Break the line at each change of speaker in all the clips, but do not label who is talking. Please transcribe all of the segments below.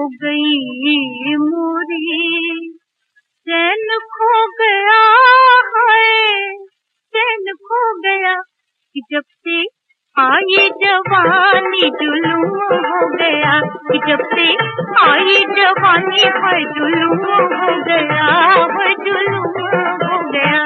गई मोरी, चैन खो गया है, चैन खो गया कि जब से आई जवानी जुलूम हो गया, कि जब से आई जवानी है जुलूम हो गया, है जुलूम हो गया।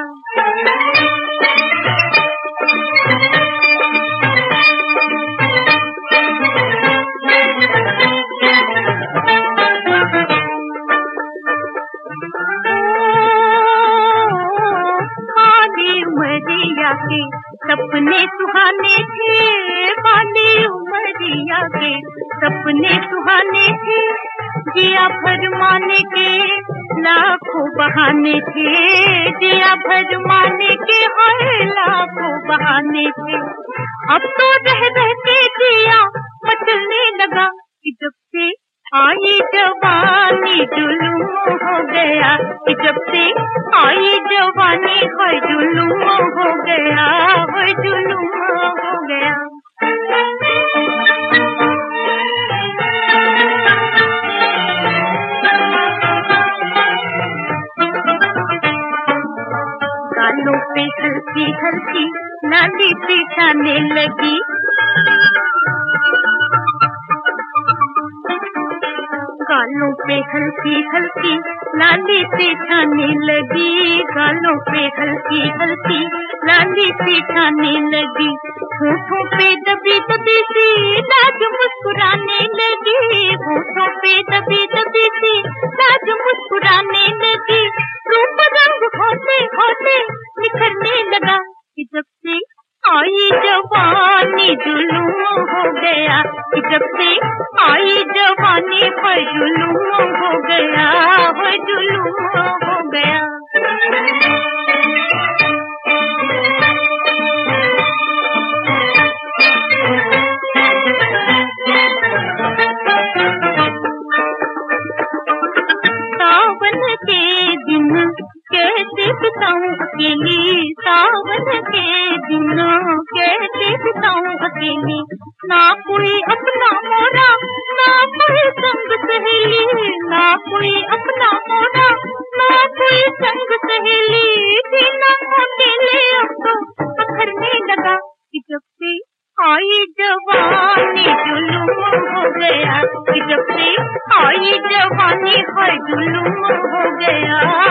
उमरिया के सपने सुहाने थे, बाली उमरिया के सपने सुहाने थे, जिया भरमाने के लाखों बहाने थे, जिया भरमाने के हर लाखों बहाने थे। अब तो रह रह के जिया मचलने लगा कि जब से आई जवानी जुलूम हो गया, कि जब से आई जवानी है जुलूम हो गया, है जुलूम हो गया। गालों पे हल्की हल्की लाली सी छाने लगी, गालों पे हल्की हल्की लाली सी छाने लगी, गालों पे हल्की हल्की लाली सी छाने लगी, होठों पे दबी दबी सी लाज मुस्कुराने लगी, होठों पे दबी दबी सी लाज मुस्कुराने लगी, रूप रंग होते होते निखरने लगा कि जब से आई जवानी जुलूम हो गया, कि जब से आई जवानी है जुलूम हो गया, है जुलूम हो गया। सावन के दिन कैसे बिताऊं अकेली, सावन के दिनों कैसे बिताऊं अकेली, ना कोई अपना मोरा, ना कोई संग सहेली, ना कोई अपना मोरा, ना कोई संग सहेली, बिना अकेले अब तो पत्थरने लगा कि जब से आई जवानी जुलूम हो गया, कि जब से आई जवानी है जुलूम हो गया।